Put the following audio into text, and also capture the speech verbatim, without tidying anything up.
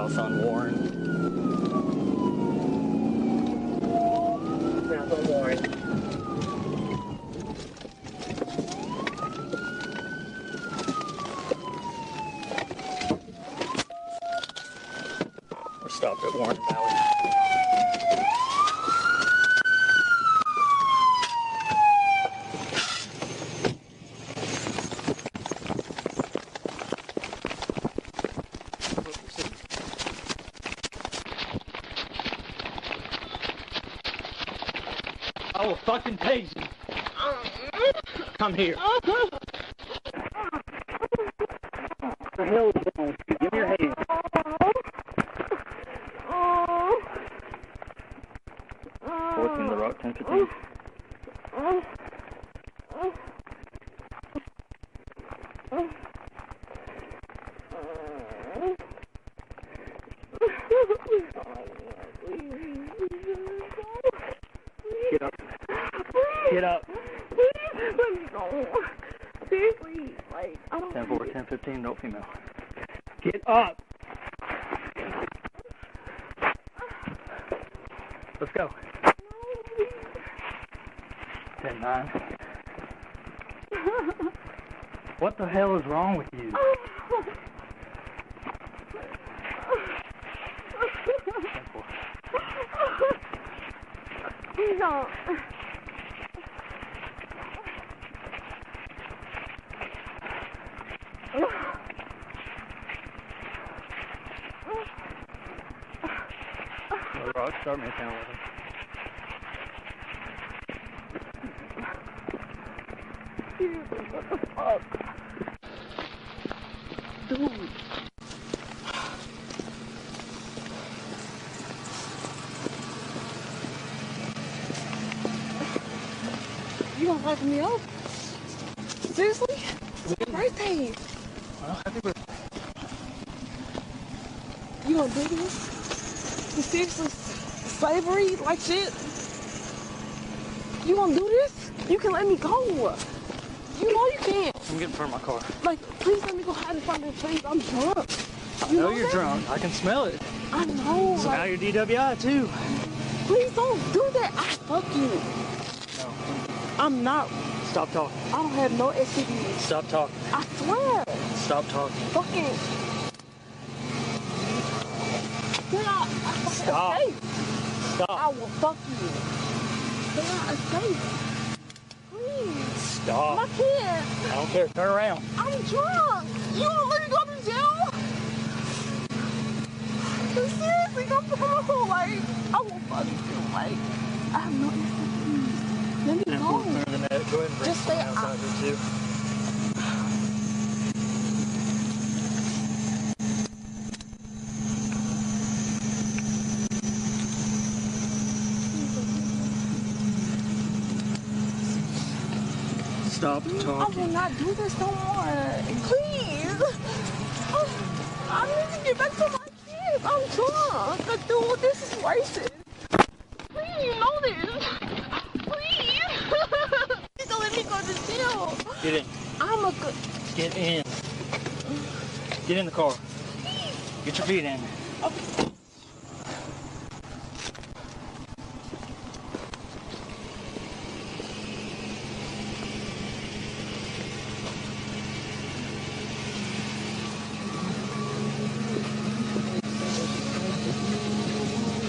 house on Warren. South on Warren. We're stopped at Warren Valley. I will fucking tase you. Come here. What the hell is wrong with you? Give me your hand. fourteen the rock, ten fifteen. Get up. Get up. Please, let me go. Seriously, like, I don't ten four, ten fifteen, no female. Get up. Let's go. ten nine. What the hell is wrong with you? No. The rock, start me down with him. Seriously, what the fuck? Dude. You gonna lock me up? Seriously? It's my birthday. Well, happy birthday. You gonna do this? You seriously slavery like shit? You gonna do this? You can let me go. You know you can't. I'm getting in front of my car. Like, please let me go hide in front of the place. I'm drunk. I You know, know you're that? drunk. I can smell it. I know. So like, now you're D W I too. please don't do that. I fuck you. No. I'm not. Stop talking. I don't have no S T Ds. Stop talking. I swear. Stop talking. Fucking. Then I, I fucking Stop. escape. Stop. I will fuck you. Then I escape. Please. Stop. My kid. I don't care. Turn around. I'm drunk. You wanna let me go to jail? Seriously, come on. Like, I will fuck you. Like, I have no S T Ds. Let me ten go. four, clear the net. Go ahead and bring Just something say else I- out here too. Stop I will talking. not do this no more. Please. Oh, I need to get back to my kids. I'm drunk. Dude, this is racist. Please, you know this. Please. Please don't let me go to jail. Get in. I'm a good. Get in. Get in the car. Get your feet in. Okay.